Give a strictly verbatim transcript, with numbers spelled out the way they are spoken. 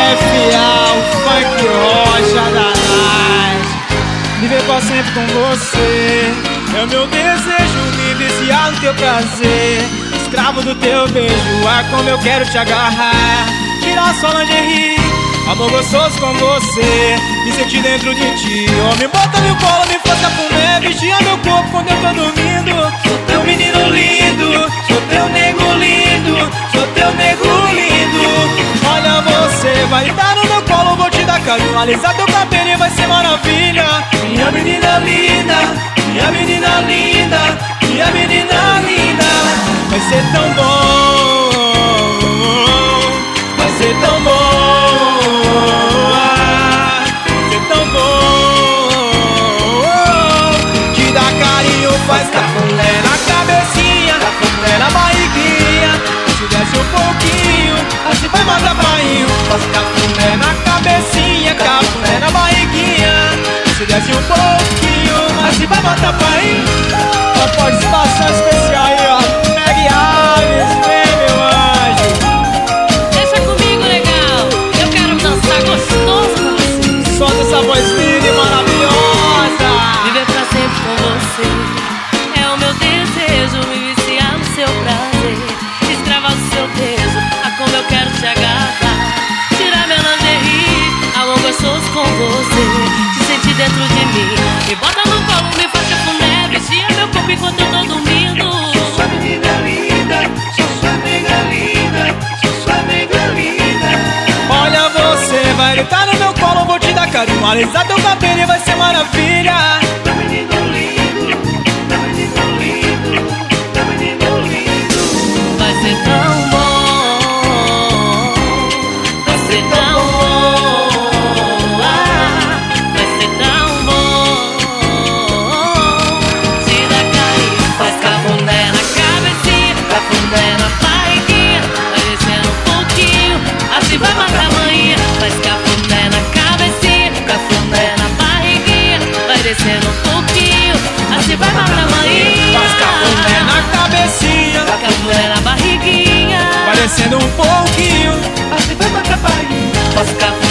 F A, o funk rocha da night. Viver pra sempre com você é o meu desejo, me viciar no teu prazer. Escravo do teu beijo, ah, como eu quero te agarrar. Tirar sua lingerie, amor gostoso com você, me sentir dentro de ti. Oh, me bota no colo, me faz cafuné, vigia meu corpo quando eu tô dormindo. Sou teu menino lindo, sou teu nego lindo, sou teu nego lindo. Olha, você vai estar no meu colo, vou te dar carinho, alisar teu cabelo e vai ser maravilha. Minha menina linda, minha menina linda, minha menina linda. Vai ser tão bom, vai ser tão bom, vai ser tão bom. Te dá carinho, faz cafuné na cabecinha, cafuné na barriguinha. Se desce um pouquinho, assim vai matar painho. Faz cafuné na cabecinha, cafuné na barriguinha. Se desce um pouquinho, assim vai matar painho. Uma participação especial aí, ó, Meg Aves, vem meu anjo. Deixa comigo, legal, eu quero dançar gostoso com você. Solta essa voz linda e maravilhosa. Viver pra sempre com você é o meu desejo, me viciar no seu prazer, escravar do seu peso, a como eu quero te agarrar. Tirar minha lingerie, amor gostoso com você, te sentir dentro de mim. Me bota no colo, me faz cafuné, vigia meu corpo enquanto eu tô dormindo. Sou sua menina linda, sou sua nega linda, sou sua nega linda. Olha, você vai deitar no meu colo, vou te dar carinho, alisar teu cabelo e vai ser maravilha. Meu menino lindo, meu menino lindo, meu menino lindo. Vai ser tão bom, vai ser tão bom, ah, vai ser tão bom. Te dá carinho, faz cafuné na cabecinha, cafuné na barriguinha. Vai descendo um pouquinho, assim vai matar a manhã. Faz cafuné na cabecinha, cafuné na barriguinha. Vai descendo um pouquinho, assim vai matar a manhã. Faz cafuné na cabecinha, Cafuné na barriguinha, parecendo um pouquinho, Assim vai matar painho. faz cafuné